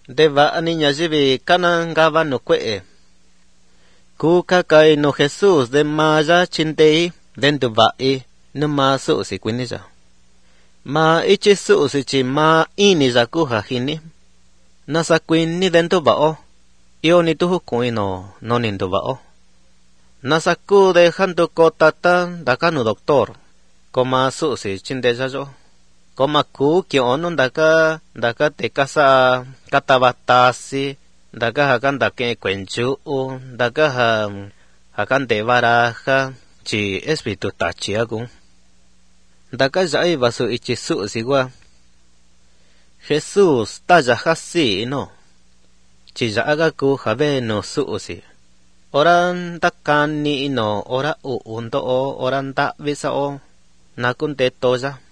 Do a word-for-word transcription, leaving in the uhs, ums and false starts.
Deva ani nyajivi kanan gava no kwe. Kuka kai no Jesus de maya chintei dentro vai no ma su si kwinija. Ma ichi su si chi ma ini jaku hahini. Nasa kwini dentro vao. Io ni tuhu kuino no nindo vao. Nasa ku de hantu kotata dakanu doktor. Koma su si chindeja jo. Koma ku kio ono daka daka te kasa katabatasi. Daka hakan dake kwenchu u. Daka ha hakan te baraja. Chi espiritu tachi agun. Daka jai basu ichi su si gua. Jesus taya hasi no. Chi jaga ku habe no su si. Oran takani ino ora u undo o oran ta bisa o. Nakun te toja.